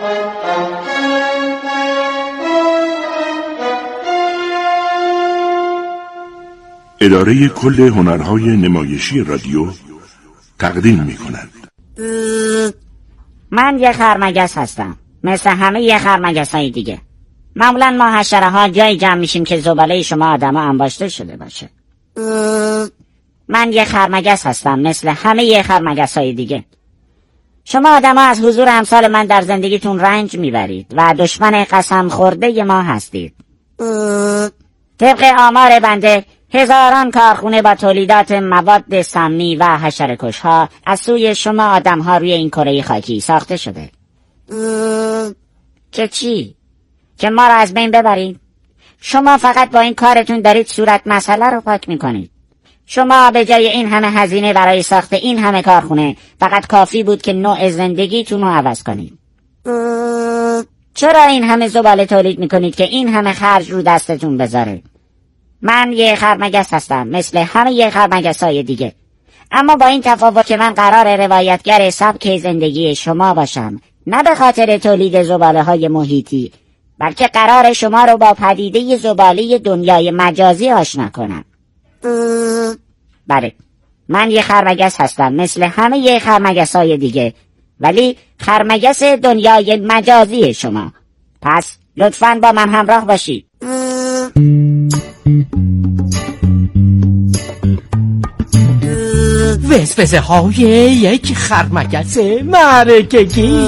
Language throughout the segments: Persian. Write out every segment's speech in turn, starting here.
اداره کل هنرهای نمایشی رادیو تقدیم می‌کند. من یه خرمگس هستم، مثل همه یه خرمگس‌های دیگه. معمولاً ما حشره‌ها جایی جمع میشیم که زباله شما آدم‌ها انباشته شده باشه. من یه خرمگس هستم، مثل همه یه خرمگس‌های دیگه. شما آدم‌ها از حضور امثال من در زندگیتون رنج میبرید و دشمن قسم خورده ما هستید. طبق آمار بنده، هزاران کارخونه با تولیدات مواد سمی و حشره‌کش‌ها از سوی شما آدم‌ها روی این کره خاکی ساخته شده. که چی؟ که ما را از بین ببرید؟ شما فقط با این کارتون دارید صورت مسئله رو پاک میکنید. شما به جای این همه هزینه برای ساخت این همه کارخونه فقط کافی بود که نوع زندگیتون رو عوض کنید. چرا این همه زباله تولید میکنید که این همه خرج رو دستتون بذاره؟ من یه خرمگس هستم، مثل همه یه خرمگس‌های دیگه، اما با این تفاوت که من قرار روایتگر سبک زندگی شما باشم، نه به خاطر تولید زباله‌های محیطی، بلکه قرار شما رو با پدیده زباله دنیای مجازی آشنا کنم. بله، من یه خرمگس هستم، مثل همه یه خرمگس‌های دیگه، ولی خرمگس دنیای مجازی شما. پس لطفاً با من همراه باشید. وسوسه های یک خرمگس معرکگی.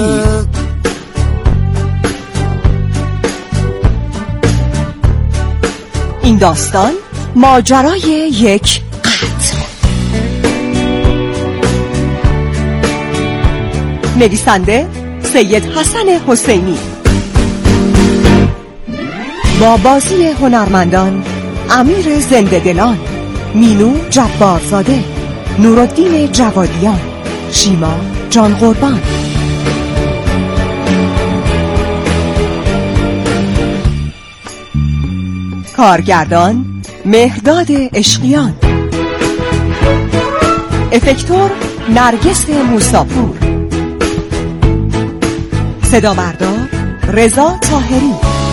این داستان ماجرای یک قتل. نویسنده سید حسن حسینی، با بازی هنرمندان امیر زنده‌دلان، مینو جبارزاده، نورالدین جوادیان، شیما جان قربان. کارگردان مهرداد عشقیان، افکتور نرگس موساپور، صدا بردار رضا طاهری،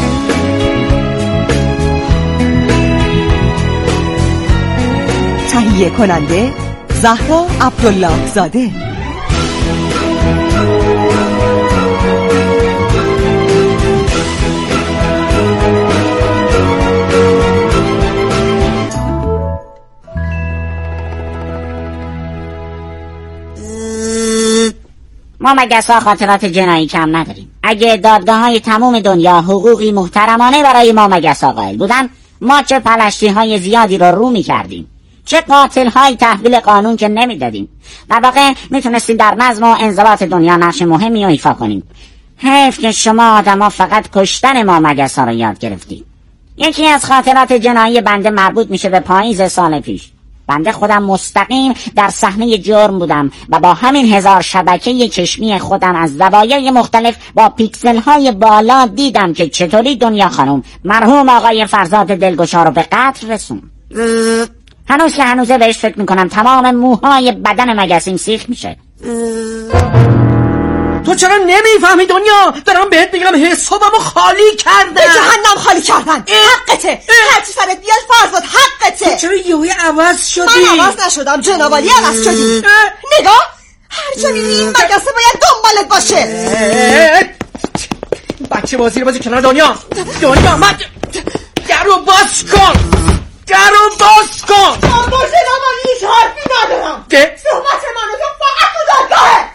تهیه کننده زهرا عبدالله زاده. ما مگس‌ها خاطرات جنایی کم نداریم. اگه دادگاه‌های تمام دنیا حقوقی محترمانه برای ما مگس‌ها قائل بودن، ما چه پلشتی‌های زیادی رو می‌کردیم، چه قاتل‌های تحویل قانون که نمی‌دادیم. در واقع میتونستیم در نظم و انضباط دنیا نقش مهمی رو ایفا کنیم. حیف که شما آدم‌ها فقط کشتن ما مگس‌ها رو یاد گرفتید. یکی از خاطرات جنایی بنده مربوط میشه به پاییز سال پیش. بنده خودم مستقیم در صحنه جرم بودم و با همین 1000 شبکه چشمی خودم از زوایای مختلف با پیکسل های بالا دیدم که چطوری دنیا خانم مرحوم آقای فرزاد دلگشا رو به قتل رسون. هنوز که هنوزه بهش فکر میکنم تمام موهای بدن مگسیم سیخ میشه. تو چرا نمیفهمی دنیا؟ دارم بهت میگم حسابمو خالی کردم. به جهنم خالی کردن. حقته. هرچی سرت بیاد فرزاد حقته. تو چرا یهویی عوض شدی؟ من عوض نشدم، جنابالی عوض شدی. نگاه، هر جا میری این مگسه باید دنبالت باشه. بچه بازی رو بازی کنار دنیا. من درو باز کن. با جنابالی هیچ حرفی ندارم. که؟ صحبت منو تو فقط تو دادگاهه.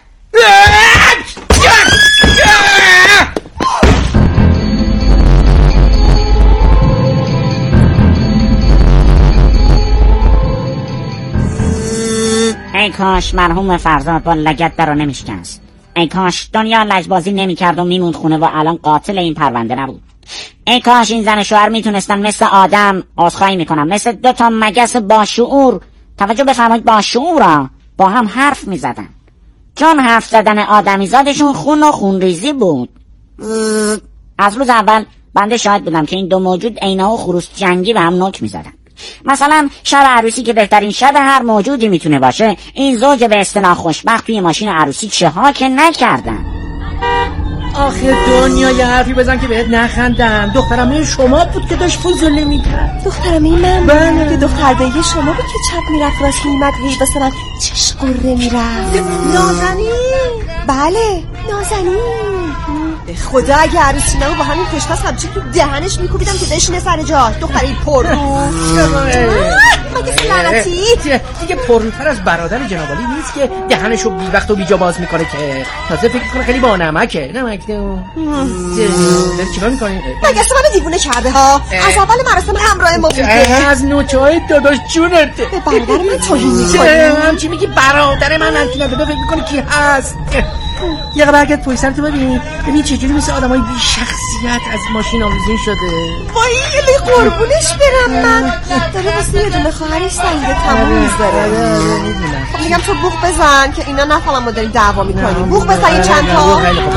ای کاش مرحوم فرزاد با لگد در رو نمیشکنست. ای کاش دنیا لجبازی نمیکرد و میموند خونه و الان قاتل این پرونده نبود. ای کاش این زن شوهر میتونستن مثل آدم، عذرخواهی میکنم، مثل 2 تا مگس با شعور، توجه بفرمایید با شعور، با هم حرف میزدن. چون حرف زدن آدمیزادشون خون و خونریزی بود. از روز اول بنده شاهد بودم که این 2 موجود عینا و خروس جنگی به هم نوک میزدن. مثلا شب عروسی که بهترین شب هر موجودی میتونه باشه، این زوج به اصطلاح خوشبخت توی ماشین عروسی چه ها که نکردن. آخه دنیا یه حرفی بزن که بهت نخندم. دخترمه شما بود که داشت فضولی میکرد. دخترمه من که دختر بگه شما بود که چپ میرفت راست میمد هیچ مثلا چش قره میرفت. نازنین؟ بله نازنین. خدا اگه عروسی نمو با همین پشتاس همچین تو دهنش میکوبیدم که بشینه سر جاش. دختری پررو مگه لعنتی دیگه پرروتر از برادر جنابالی نیست که دهنشو بی وقت و بی جا باز میکنه که تازه فکر کنه خیلی با نمکه. نمک داری چیکار میکنی؟ مگه اصلا منو دیوونه کرده ها. از اول مراسم همراه ما بوده. از نوچه‌های داداش جونت به برادر من توهین میکنی. همچی میگی برادر من همچی نداده فکر میکنی کی هست؟ یه برگرد پای سرتو ببین چجوری مثل آدمای بی شخصیت از ماشین آویزون شده. وای یه قربونش برم من. داره واسه یه دونه خواهرش سنگ تموم میذاره. خب میگم تو بوق بزن که اینا نفهمن ما داریم دعوا میکنیم. بوق بزن یه چند تا.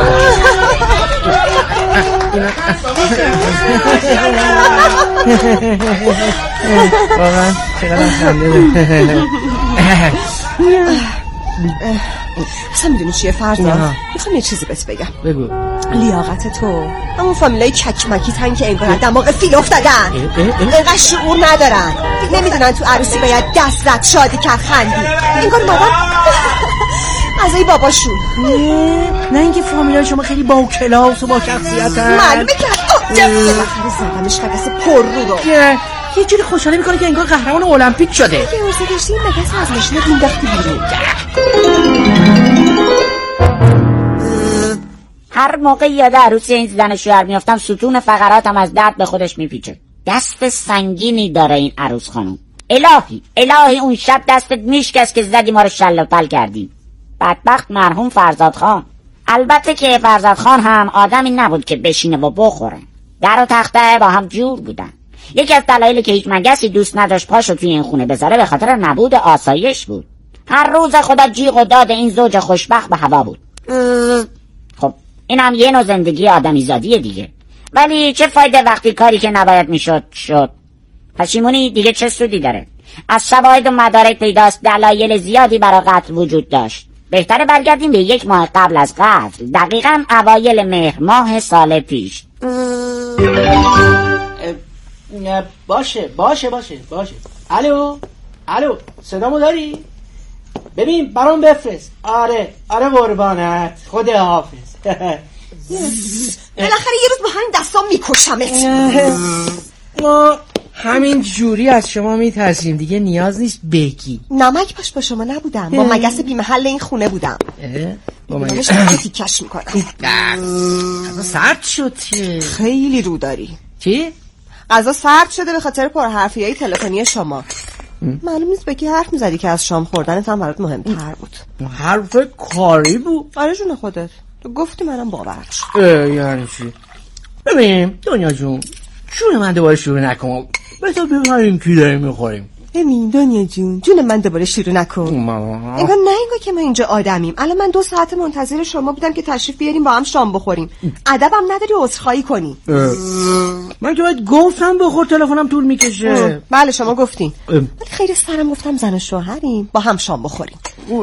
واقعا چقدر خنده. اصلا میدونی چیه فردا؟ میخوام یه چیزی بهت بگم. بگو. لیاقت تو همون فامیلای چکمکی تن که انگار دماغ فیل افتادن. انقدر شعور ندارن، نمیدونن تو عروسی باید دست زد، شادی کرد، خندی. انگار مادر غذای باباشون. نه اینکه فامیلای شما خیلی با کلاس و با شخصیتن. معلومه که زدمش قدس پر رو یه جوری خوشحالی میکنه که انگار قهرمان المپیک شده. یه روزه داشتیم مگس از ماشینت مینداختی بیرون. هر موقع یاد عروسی این زن شوهر میافتم ستون فقراتم از درد به خودش میپیچه. دست سنگینی داره این عروس خانم. الهی اون شب دستت میشکست که زدی ما رو شل و پل کردیم. بدبخت مرحوم فرزاد خان. البته که فرزاد خان هم آدمی نبود که بشینه و بخوره. در و تخته با هم جور بودن. یکی از دلایلی که هیچ مگسی دوست نداشت پاشو توی این خونه بذاره به خاطر نبود آسایش بود. هر روز خدا جیغ و داد این زوج خوشبخت به هوا بود. خب این هم یه نوع زندگی آدمی زادیه دیگه. ولی چه فایده وقتی کاری که نباید میشد شد؟ پشیمونی دیگه چه سودی داره؟ از شواهد و مدارک پیداست دلایل زیادی برای قتل وجود داشت. بهتره برگردیم به 1 ماه قبل از قتل، دقیقاً اوایل مهر ماه سال پیش. باشه. الو صدامو داری؟ ببین برام بفرست. آره قربانت. خداحافظ. بالاخره یه روز با همین دستام میکشمت. ما همین جوری از شما میترسیم دیگه، نیاز نیست بگی. نمک پاش با شما نبودم، با مگس بی محل این خونه بودم. با مگس تیکش میکنم. سرد شد که خیلی رو داری. چی؟ غذا سرد شده به خاطر پرحرفیای تلفنی شما. معلوم نیست به کی حرف میزدی که از شام خوردنت هم برات مهمتر بود. حرف کاری بود. آره جون خودت تو گفتی منم باورش. یعنی چی؟ ببین دنیا جون من دوباره شروع نکن. بذار ببینیم کی داریم میخوریم. ببین دنیا جون من دوباره شروع نکن. انگار که ما اینجا آدمیم. الان من 2 ساعت منتظر شما بودم که تشریف بیاریم با هم شام بخوریم. ادبم نداری عذرخواهی کنی. من که باید گفتم بخور، تلفنم طول میکشه. بله شما گفتین. ولی خیر سرم گفتم زن و شوهریم با هم شام بخوریم.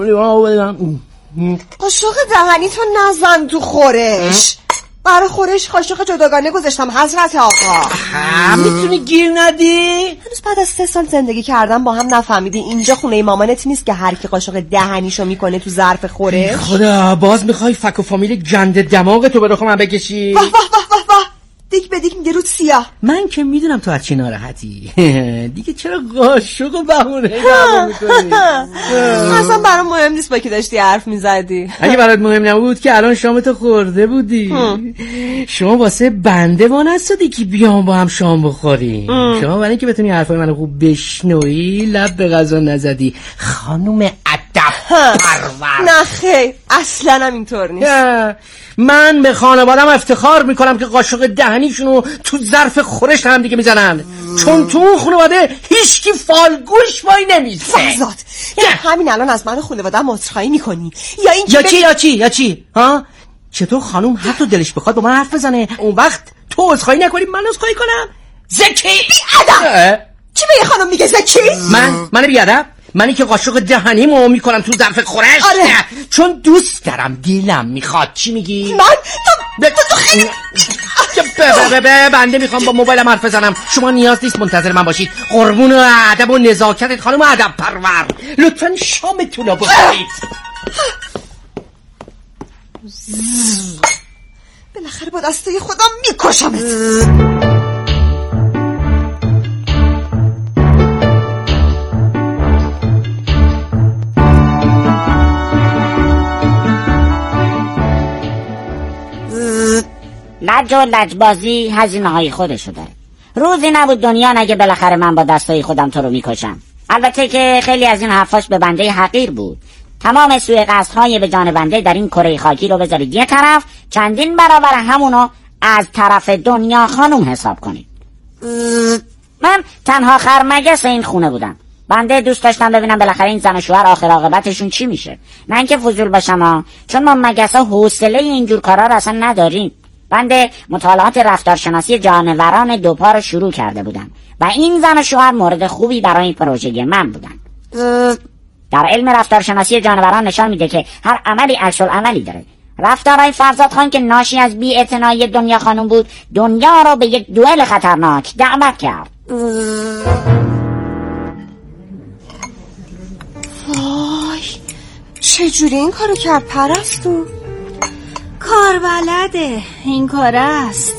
قاشق دهنی تو نزن تو خورش. برای خورش قاشق جداگانه گذاشتم حضرت آقا. میتونی گیر ندی؟ هنوز بعد از 3 سال زندگی کردم با هم نفهمیدی اینجا خونه مامانت نیست که هر کی قاشق دهنیشو میکنه تو ظرف خورش؟ خدا باز میخوای فک و فامیل گنده دماغ تو برخوا من بکشی؟ واه دیک به دیک میگه رود سیاه. من که میدونم تو از چی ناراحتی. دیگه چرا قاشق و بهونه دعوا میکنی؟ اصلا برام مهم نیست با کی داشتی حرف میزدی. اگه برات مهم نبود که الان شامتو خورده بودی. شما واسه بنده وانستادی که بیام با هم شام بخوریم. شما برای اینکه بتونی حرفای منو خوب بشنوی لب به غذا نزدی. خانم ادب پرور. نه خیر اصلا هم اینطور نیست. من به خانوادم افتخار میکنم که قاشق دهنیشونو تو ظرف خورش هم دیگه میزنن، چون تو اون خانواده هیچکی فالگوش وای نمیزه. فرزاد یا همین الان از من خانوادم عذرخواهی میکنی یا چی ها؟ چطور خانوم حتی دلش بخواد با من حرف بزنه اون وقت تو عذرخواهی نکنی من عذرخواهی کنم؟ زکی بی ادب. چی به یه خانم میگه زکی؟ من بی ادب؟ منی که قاشق دهنیمو میکنم تو ظرف خورش؟ آره. چون دوست دارم، دلم میخواد. چی میگی؟ تو بنده میخوام با موبایلم حرف بزنم. شما نیاز نیست منتظر من باشید. قربون و ادب و نزاکتت خانم ادب پرور، لطفاً شامتون رو بخورید. بالاخره با دستای خودم میکشمت. لج و لجبازی هزینه های خودشو داره. روزی نبود دنیا نگه بالاخره من با دستای خودم تو رو میکشم. البته که خیلی از این حرفاش به بنده حقیر بود. تمام سوء قصدهای به جان بنده در این کره خاکی رو بذارید یه طرف، چندین برابر همونو از طرف دنیا خانوم حساب کنید. من تنها خرمگس این خونه بودم. بنده دوست داشتم ببینم بالاخره این زن و شوهر آخر عاقبتشون چی میشه. نه اینکه فضول باشم چون ما مگسا حوصله اینجور کارا رو اصلا نداریم. بنده مطالعات رفتارشناسی جانوران دوپا رو شروع کرده بودم و این زن و شوهر مورد خوبی برای این پروژه من بودن. در علم رفتارشناسی جانوران نشان میده که هر عملی عکس العملی داره. رفتارهای فرزاد خان که ناشی از بی‌اعتنایی دنیا خانم بود، دنیا رو به یک دوئل خطرناک دعوت کرد. وای چجوری این کارو کرد پرستو؟ کار بلده، این کار است.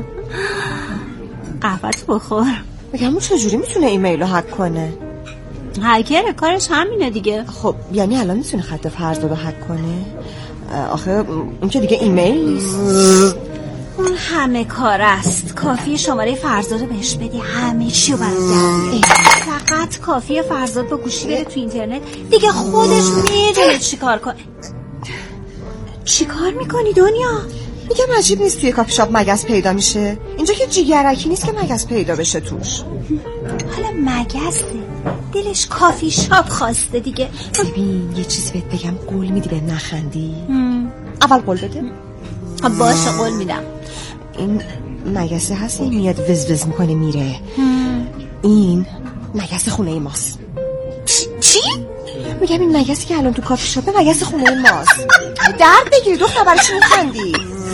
قهوه‌ت بخور. بگم اون چجوری میتونه ایمیل رو هک کنه؟ هکر کارش همینه دیگه. خب یعنی الان میتونه خط فرزاد رو هک کنه؟ آخه اون که دیگه ایمیل نیست. اون همه کار است. کافی شماره فرزاد رو بهش بدی همه چی رو برات. فقط کافی فرزاد با گوشی بره تو اینترنت دیگه، خودش میدونه چی کار کنه. چی کار میکنی دنیا؟ میگم عجیب نیست توی کافی شاپ مگس پیدا میشه. اینجا که جیگرکی نیست که مگس پیدا بشه توش. حالا مگسه، دلش کافی شاپ خواسته دیگه. ببین یه چیز بهت بگم، قول میدی به نخندی؟ اول قول بده. باشه قول میدم. این مگسه هست این میاد وز وز میکنه میره. این مگس خونه ماست. چی؟ میگم این مگسی که الان تو کافی شاپه مگس خونه ماست. درد بگیری دختر، برای چی میخندی؟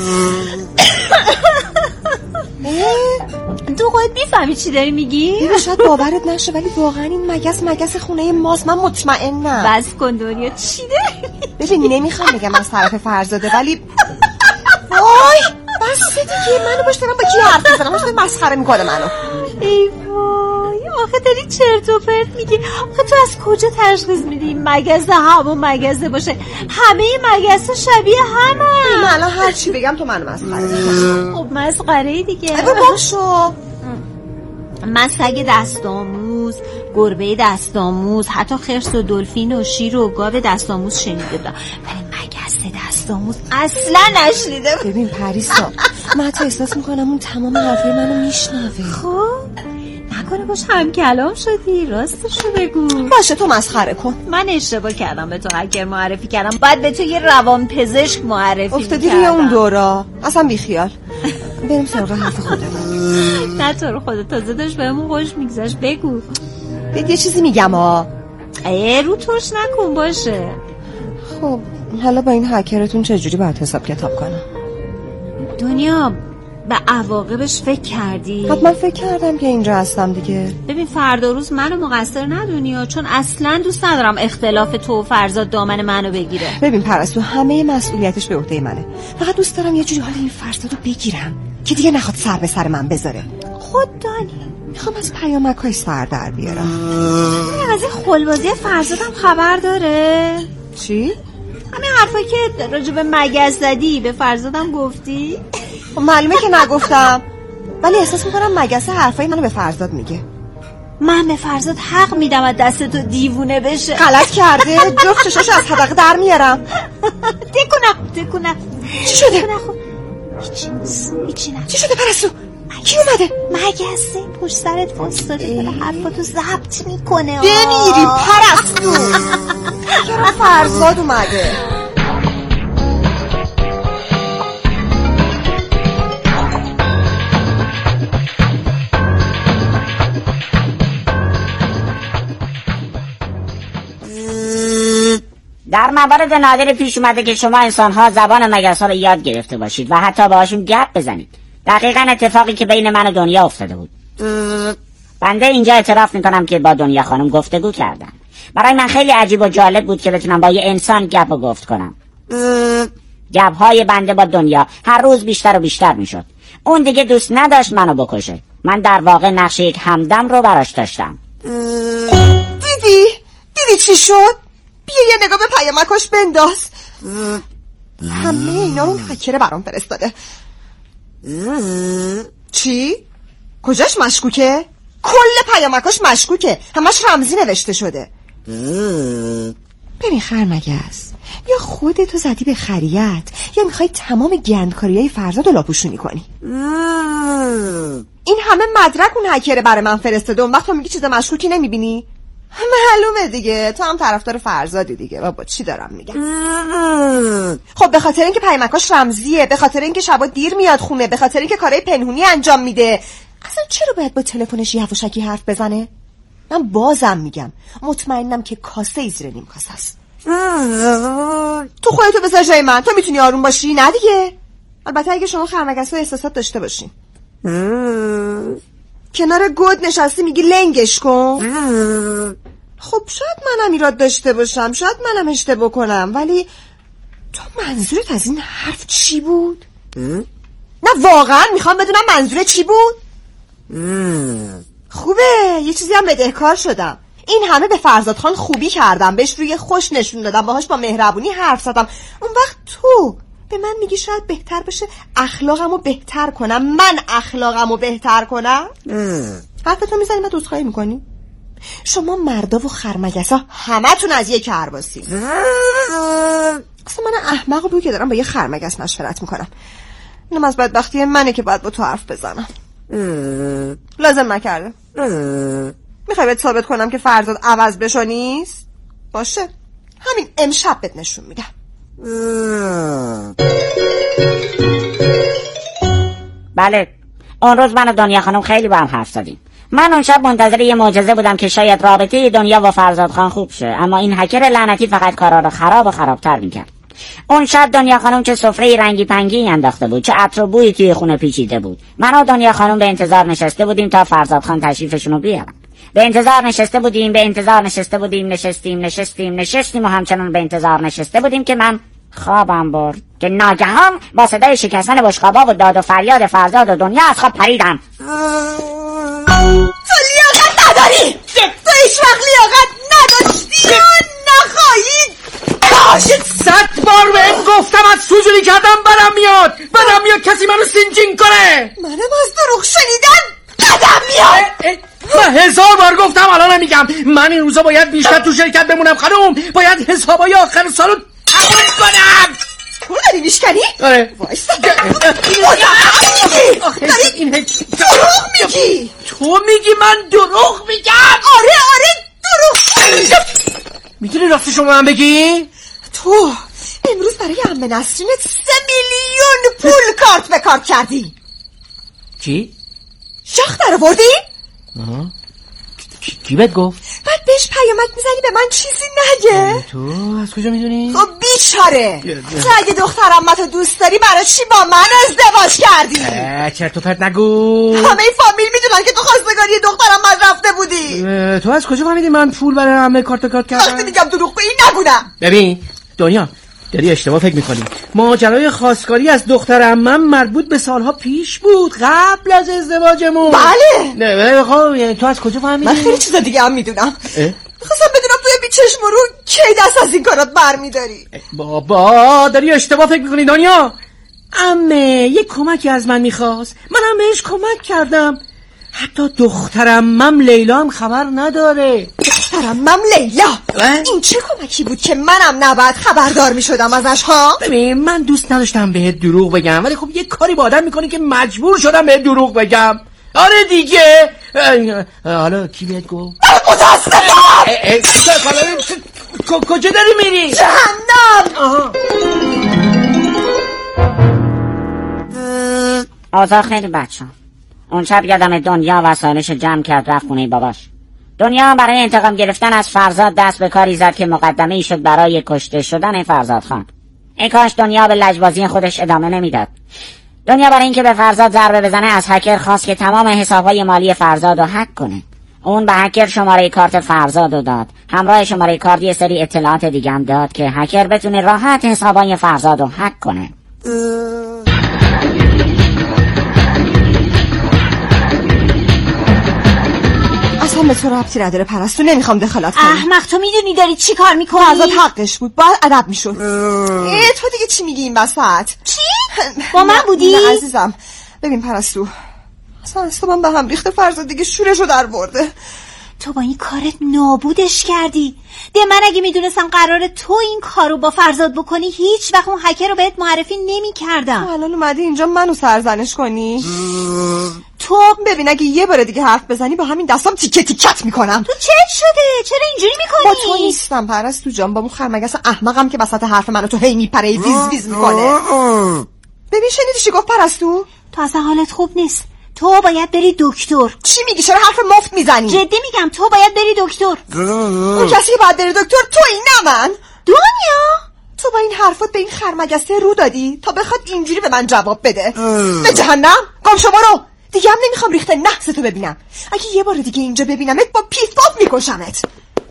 تو خودت میفهمی چی داری میگی؟ شاید باورت نشه ولی واقعا این مگس خونه ماست. من مطمئنم. بس کن دنیا، چی داری؟ ببین نمیخوام بگم از طرف فرزاده ولی وای بس دیگه، منو باش دارم با کی حرف میزنم؟ باش مسخره میکنه منو. ای وای آخه داری چرت و پرت میگی. آخه تو از کجا تشخیص میدی مگزه همون مگزه باشه؟ همه مگزه شبیه همه. من الان هر چی بگم تو منو مسخره میکنی. خب مسخره دیگه. باشو. من سگ دستاموز، گربه دستاموز، حتی خرس و دلفین و شیر و گاو دستاموز شنیده بودم ولی مگس دستاموز اصلا نشنیده. ببین پریسا، من حتی احساس میکنم اون تمام حرفای منو میشنوه. خب نکنه باش هم کلام شدی؟ راستشو بگو. باشه تو مسخره کن. من اشتباه کردم به تو هکر معرفی کردم. باید به تو یه روان پزشک معرفی افتادی روی اون دورا. اصلا بیخیال. بریم سراغ حرف خودمون. نه تو رو خدا تازه داشت بهمون خوش میگذشت. بگو. یه چیزی میگم رو توش نکن باشه. خب حالا با این هکرتون چجوری باید حساب کتاب کنم؟ دنیا به عواقبش فکر کردی؟ حتما فکر کردم که اینجا هستم دیگه. ببین فردا روز منو مقصر ندونی، چون اصلا دوست ندارم اختلاف تو و فرزاد دامن منو بگیره. ببین پرستو، همه مسئولیتش به عهده منه. فقط دوست دارم یه جوری حال این فرزادو بگیرم که دیگه نخواد سر به سر من بذاره. خود دانی میخوام از پیامک‌های سر در بیارم. از این خلبازی فرزادم خبر داره؟ چی؟ همین حرفایی که راجع به مگس زدی به فرزادم گفتی؟ معلومه که نگفتم، ولی احساس میکنم مگسه حرفای منو به فرزاد میگه. من به فرزاد حق میدم از دست تو دیوونه بشه. غلط کرده. جفت چشاشو از حدقه در میارم. تکونم. چی شده؟ هیچی نه. چی شده پرستو؟ کی اومده؟ مگسه پشت سرت واسطاده داره حرفاتو ضبط میکنه. بمیری پرستو. فرزاد اومده. در موارد نادر پیش اومده که شما انسان‌ها زبان مگس‌ها رو یاد گرفته باشید و حتی باهاشون گپ بزنید. دقیقاً اتفاقی که بین من و دنیا افتاده بود. بنده اینجا اعتراف میکنم که با دنیا خانم گفتگو کردم. برای من خیلی عجیب و جالب بود که بتونم با یه انسان گپ و گفت کنم. گپ‌های بنده با دنیا هر روز بیشتر و بیشتر میشد. اون دیگه دوست نداشت منو بکشه. من در واقع نقش یک همدم رو براش داشتم. دیدی چی شد؟ بیا یه نگاه به پیامکاش بنداز. همه اینا رو هکر برام فرستاده. چی؟ کجاش مشکوکه؟ کل پیامکاش مشکوکه، همش رمزی نوشته شده. ببین خرمگس، یا خودتو زدی به خریت یا میخوای تمام گندکاریای فرزاد رو لاپوشونی کنی. این همه مدرک اون هکر برای من فرستاده، اون وقت تو میگی چیز مشکوکی نمیبینی؟ معلومه دیگه، تو هم طرفدار فرزادی دیگه. بابا چی دارم میگم؟ خب به خاطر اینکه پیامکاش رمزیه، به خاطر اینکه شبا دیر میاد خونه، به خاطر اینکه کارهای پنهونی انجام میده. اصلا چرا باید با تلفنش یواشکی حرف بزنه؟ من بازم میگم مطمئنم که کاسه ای زیر نیم کاسه است. تو خودتو بذار جای من، تو میتونی آروم باشی؟ نه دیگه. البته اگه شما خرمگس و احساسات داشته باشین. کنار گود نشستی میگی لنگش کن. خب شاید منم ایراد داشته باشم، شاید منم اشتباه کنم، ولی تو منظورت از این حرف چی بود؟ نه واقعا میخوام بدونم منظورت چی بود. خوبه، یه چیزی هم بدهکار شدم. این همه به فرزاد خان خوبی کردم، بهش روی خوش نشون دادم، باهاش با مهربونی حرف زدم. اون وقت تو به من میگی شاید بهتر باشه اخلاقمو بهتر کنم. من اخلاقمو بهتر کنم؟ حرفتو میزنی من دوستخواهی میکنی؟ شما مردا و خرمگسا همتون از یک کرباسی. اصلا من احمقو بود که دارم با یه خرمگس مشورت میکنم. اینم از بدبختی منه که باید با تو حرف بزنم. لازم نکرده. میخوای بهت ثابت کنم که فرزاد عوض بشو نیست؟ باشه، همین امشب بهت نشون میدم. بله، اون روز من و دنیا خانم خیلی با هم حرف زدیم. من اون شب منتظر یه معجزه بودم که شاید رابطه دنیا و فرزاد خان خوب شه، اما این هکر لعنتی فقط کارا رو خراب و خرابتر میکرد. اون شب دنیا خانم چه سفره رنگی پنگی انداخته بود، چه عطر و بویی توی خونه پیچیده بود. من و دنیا خانم به انتظار نشسته بودیم تا فرزاد خان تشریفشون رو بیارن. به انتظار نشسته بودیم نشستیم و همچنان به انتظار نشسته بودیم که من خوابم برد که ناگهان با صدای شکستن بشقابا و داد و فریاد فرزاد و دنیا از خواب پریدم. تو لیاقت نداری، تو هیچ وقت لیاقت نداشتی و نخواهی. باشید 100 بار بهم گفتم از سوزولی کردم بدم میاد کسی منو سینچین کنه. منم از دروغ شنیدن بدم میاد. من 1000 بار گفتم، الان میگم من این روزا باید بیشتر تو شرکت بمونم خانم، باید حسابای آخر سالو تموم کنم. تو داری میشکنی؟ آره. وایسا. این دروغ میگی. تو میگی من دروغ میگم؟ آره دروغ. میتونی راستشو به من بگی؟ تو امروز برای عمه نسرینت 3 میلیون پول کارت به کارت کردی. چی؟ شاخ در آوردی؟ کی بهت گفت؟ بعد بهش پیامک میزنی به من چیزی نگه؟ تو از کجا میدونی؟ خب بیچاره، تو اگه دختر عمتو دوست داری برای چی با من ازدواج کردی؟ چرت و پرت نگو. همه فامیل میدونن که تو خواستگاری دختر عمت رفته بودی. تو از کجا فهمیدی من پول برای عمه کارت کردم؟ وقتی میگم دروغ گویی نگونم. ببین دنیا، داری اشتباه فکر میکنی. ماجرای خواستگاری از دختر عمم مربوط به سالها پیش بود، قبل از ازدواجمون. بله. نه خب یعنی تو از کجا فهمیدی؟ من خیلی چیزا دیگه هم میدونم. میخواستم بدونم توی بیچشم رو کی دست از این کارات برمیداری. بابا داری اشتباه فکر میکنی دنیا. عمه یه کمکی از من میخواست، منم بهش کمک کردم. حتی دخترمم لیلا هم خبر نداره. دخترمم لیلا؟ این چه کمکی بود که منم نباید خبردار میشدم ازش ها؟ ببین من دوست نداشتم بهت دروغ بگم، ولی خب یه کاری با آدم میکنی که مجبور شدم بهت دروغ بگم. آره دیگه. حالا کی بهت گفت؟ متاسفم. کجا داری میری؟ جهنم. آزا خیلی بچم. اون شب یادم دنیا وسایلش جمع کرد رفت خونه باباش. دنیا برای انتقام گرفتن از فرزاد دست به کاری زد که مقدمه‌ای شد برای کشته شدن فرزاد خان. ای کاش دنیا به لجبازی خودش ادامه نمیداد. دنیا برای اینکه به فرزاد ضربه بزنه از هکر خواست که تمام حسابهای مالی فرزاد رو هک کنه. اون به هکر شماره کارت فرزاد رو داد. همراه شماره کارت یه سری اطلاعات دیگه هم داد که هکر بتونه راحت حسابهای فرزاد رو هک کنه. اصلا به تو ربطی نداره پرستو، نمیخوام دخالت کنم. احمق، تو میدونی داری چی کار میکنی؟ فرزاد حقش بود، باید ادب میشد. تو دیگه چی میگی این وسط؟ چی؟ با من بودی؟ نه عزیزم، ببین پرستو، اصلا من به هم ریخته فرزاد دیگه شورشو در برده. تو با این کارت نابودش کردی. من اگه میدونستم قراره تو این کارو با فرزاد بکنی هیچ وقت اون هکر رو بهت معرفی نمی کردم. الان اومدی اینجا منو سرزنش کنی؟ تو ببین اگه یه بار دیگه حرف بزنی با همین دستام تیکه تیکت میکنم. تو چه شده؟ چرا اینجوری میکنی؟ با تو نیستم پرستو جان، با اون خرمگس احمقم که وسط حرف منو تو هی میپره ویز ویز میکنه. ببین شنیدی چی گفت پرستو؟ تو اصلا حالت خوب نیست. تو باید بری دکتر. چی میگی؟ چرا حرف مفت میزنی؟ جدی میگم تو باید بری دکتر. اون کسی باید بره دکتر تویی نه من. دنیا تو با این حرفات به این خرمگسه رو دادی تا بخواد اینجوری به من جواب بده؟ به جهنم گم شما رو. دیگه هم نمیخوام ریخته نحس تو ببینم. اگه یه بار دیگه اینجا ببینمت با پیف پاف میکشمت.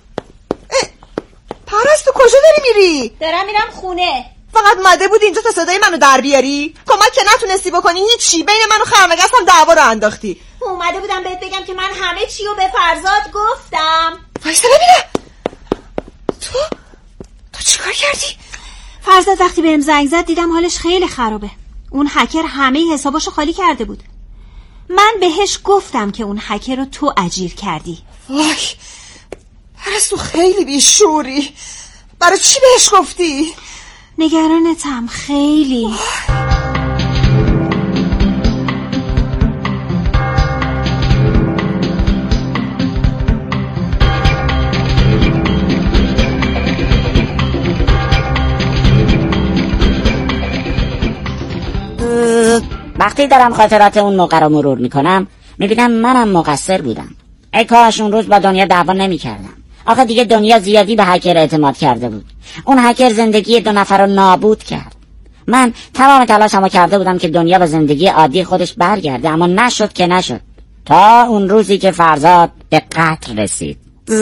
پرستو کجا داری میری؟ دارم میرم خونه. فقط مده بود اینجا تا صدای منو در بیاری؟ کمک که نتونستی بکنی هیچی، بین من و خرمگس هم دعوا رو انداختی. اومده بودم بهت بگم که من همه چی رو به فرزاد گفتم. وایسا ببینم. تو چیکار کردی؟ فرزاد وقتی بهم زنگ زد دیدم حالش خیلی خرابه. اون هکر همه حساباشو خالی کرده بود. من بهش گفتم که اون هکر رو تو اجیر کردی. وای پرستو خیلی بیشوری. برای چی بهش گفتی؟ نگرانتم خیلی. وقتی دارم خاطرات اون موقع رو مرور میکنم میبینم منم مقصر بودم. ای کاش اون روز با دنیا دعوا نمیکردم. آخه دیگه دنیا زیادی به هکر اعتماد کرده بود. اون هکر زندگی 2 نفر رو نابود کرد. من تمام تلاشمو کرده بودم که دنیا به زندگی عادی خودش برگرده، اما نشد که نشد، تا اون روزی که فرزاد به قتل رسید.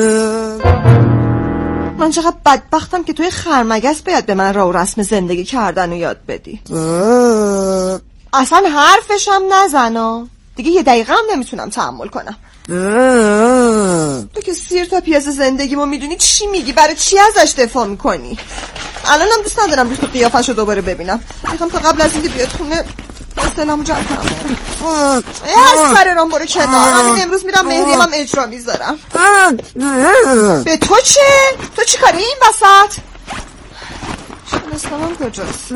من چقدر بدبختم که توی خرمگس باید به من راه و رسم زندگی کردن رو یاد بدی. اصلا حرفشم نزنا دیگه، 1 دقیقه هم نمیتونم تحمل کنم. تو که سیر تا پیاز زندگیمو میدونی چی میگی؟ برای چی ازش دفاع میکنی؟ الانم دوست ندارم روز تو قیافش رو دوباره ببینم. میخوام تا قبل از اینکه بیاد خونه سلامو جمع کنم. از فرارم برو کنار. همین امروز میرم مهریم هم اجرا میذارم. به تو چه؟ تو چی کاری این وسط؟ شناسنامه‌ام کجاست؟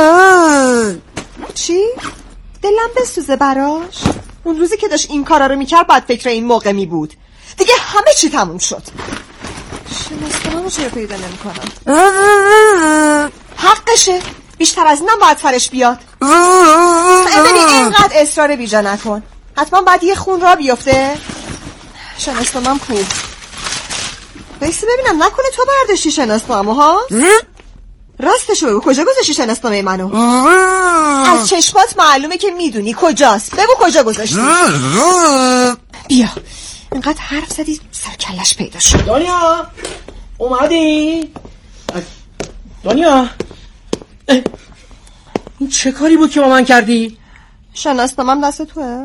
چی؟ دلم بسوزه براش؟ اون روزی که داشت این کارا رو میکرد بعد فکر این موقع می بود. دیگه همه چی تموم شد. شناسنامه‌مو چرا پیدا نمی‌کنم؟ حقشه، بیشتر از اینم باید سرش بیاد. ببین اینقدر اصرار بیجا نکن، حتما باید یه خون را بیفته. شناسنامه‌م کو؟ بیسته ببینم نکنه تو برداشتی شناسنامه‌مو ها؟ راستشو بگو کجا گذاشتی شناسنامه منو؟ از چشمات معلومه که میدونی کجاست. بگو کجا گذاشتی؟ بیا اینقدر حرف زدی سرکلش پیدا شد. دنیا اومدی؟ دنیا این چه کاری بود که با من کردی؟ شناسنامه‌م دست توه؟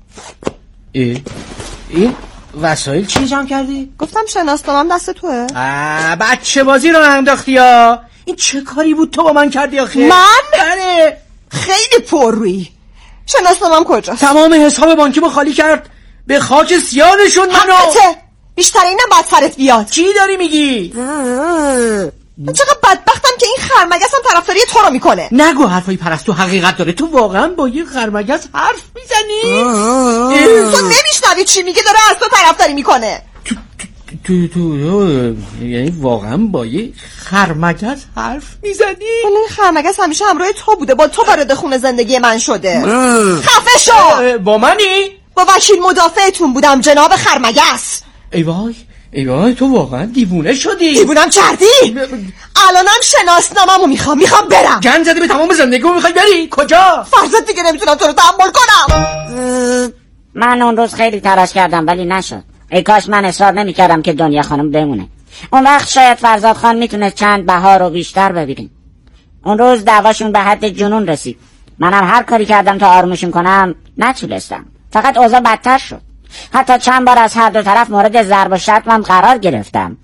این وسایل چی جمع کردی؟ گفتم شناسنامه‌م دست توه؟ بچه بازی رو انداختی ها. این چه کاری بود تو با من کردی آخه؟ من؟ بله خیلی پررویی. شناسنامه‌م کجاست؟ تمام حساب بانکیمو خالی کرد، به خاک سیاه نشوند منو. حقته، بیشتر اینم باید سرت بیاد. چی داری میگی؟ من چقدر بدبختم که این خرمگس هم طرفداری تو رو میکنه. نگو حرفای پرستو حقیقت داره. تو واقعا با یه خرمگس حرف میزنی؟ تو نمیشنوی چی میگه؟ داره از تو طرفداری میکنه. تو یعنی واقعا با یه خرمگس حرف میزنی؟ این خرمگس همیشه همراه تو بوده، با تو وارد خونه زندگی من شده. خفه شو. با منی؟ با وکیل مدافعتون بودم جناب خرمگس. ای وای تو واقعا دیوونه شدی. دیوونم کردی؟ الانم شناسنامه‌مو میخوام برم. گند زدی به تمام زندگیمو میخوای بری؟ کجا؟ فرزاد دیگه نمیتونم تو رو تحمل کنم. من اون روز خیلی تلاش کردم ولی نشد. ای کاش من اصرار نمی‌کردم که دنیا خانم بمونه. اون وقت شاید فرزاد خان میتونه چند بهار رو بیشتر ببینیم. اون روز دعواشون به حد جنون رسید. منم هر کاری کردم تا آرومشون کنم نتونستم. فقط اوضاع بدتر شد. حتی چند بار از هر دو طرف مورد ضرب و شتمم قرار گرفتم.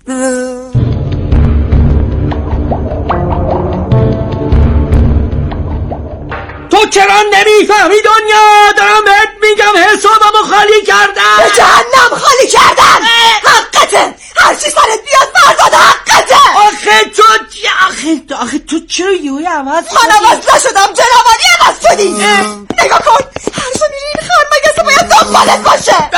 تو چرا نمیفهمی دنیا؟ دارم بهت میگم حسابمو خالی کردم. به جهنم خالی کردن. حقته. هر چی سرت بیاد فرزاد حقته. آخه تو چرا یهویی عوض شدی؟ من عوض نشدم جنابالی عوض شدی. نگاه کن هر جا میری این خرمگسه باید دنبالت باشه.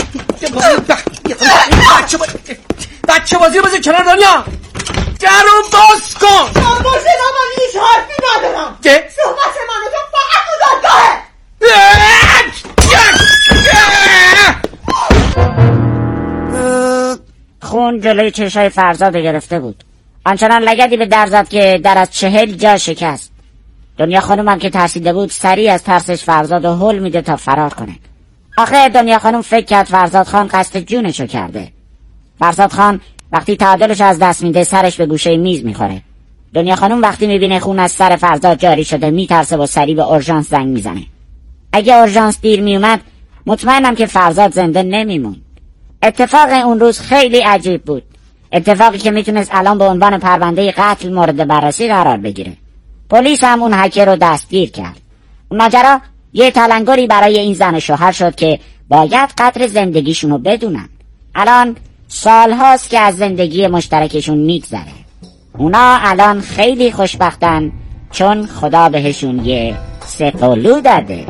بچه بازی رو بذار کنار دنیا. درو باز کن. با جنابالی هیچ حرفی ندارم. چه؟ صحبت من و تو فقط تو دادگاهه. خون جلوی چشای فرزاد گرفته بود. آنچنان لگدی به در زد که در از 40 جا شکست. دنیا خانم هم که ترسیده بود سریع از ترسش فرزاد و هل میده تا فرار کنه. آخه دنیا خانم فکر کرد فرزاد خان قصد جونشو کرده. فرزاد خان وقتی تعادلش از دست میده سرش به گوشه میز میخوره. دنیا خانم وقتی میبینه خون از سر فرزاد جاری شده میترسه و سریع به اورژانس زنگ میزنه. اگه اورژانس دیر میومد مطمئنم که فرزاد زنده نمیمون. اتفاق اون روز خیلی عجیب بود. اتفاقی که میتونست الان به عنوان پرونده قتل مورد بررسی قرار بگیره. پلیس هم اون هکر رو دستگیر کرد. اون ماجرا یه تلنگری برای این زن و شوهر شد که باید قدر زندگیشونو بدونن. الان سالهاست که از زندگی مشترکشون میگذره. اونا الان خیلی خوشبختن چون خدا بهشون یه سقلو داده.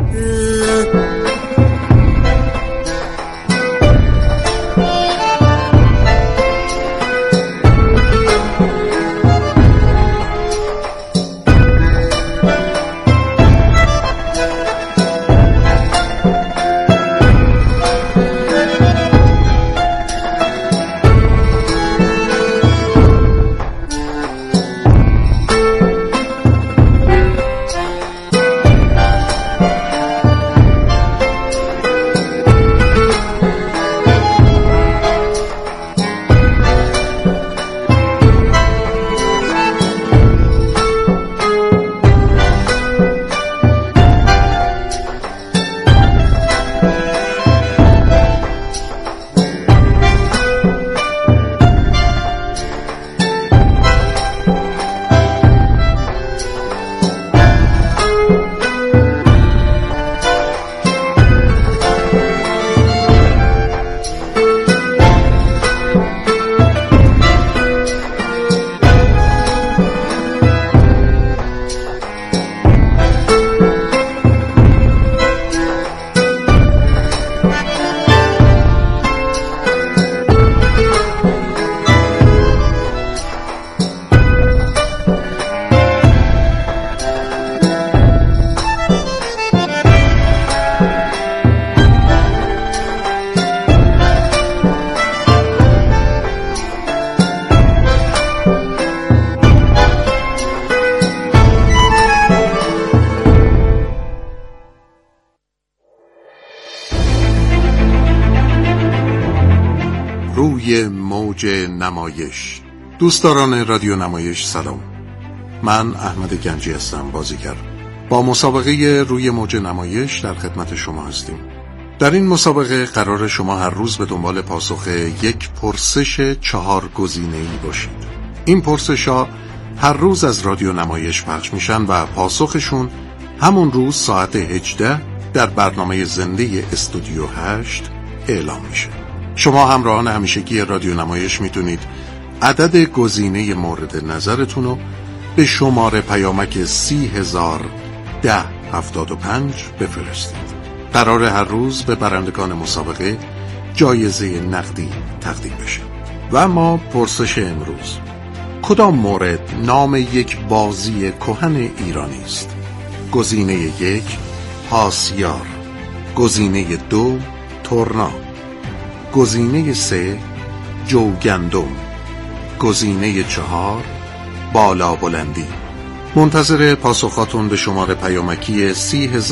روی موج نمایش. دوستداران رادیو نمایش سلام. من احمد گنجی هستم، بازیگر. با مسابقه روی موج نمایش در خدمت شما هستیم. در این مسابقه قرار شما هر روز به دنبال پاسخ یک پرسش 4 گزینه‌ای باشید. این پرسش‌ها هر روز از رادیو نمایش پخش میشن و پاسخشون همون روز ساعت 18 در برنامه زنده استودیو 8 اعلام میشه. شما همراهان همیشگی رادیو نمایش میتونید عدد گزینه مورد نظرتون رو به شماره پیامک 301075 بفرستید. قرار هر روز به برندگان مسابقه جایزه نقدی تقدیم بشه. و اما پرسش امروز: کدام مورد نام یک بازی کهن ایرانی است؟ گزینه 1 پاسیار، گزینه 2 تورنا، گزینه 3 جوگندم. گزینه 4 بالا بلندی. منتظر پاسخاتون به شماره پیامکی 30,000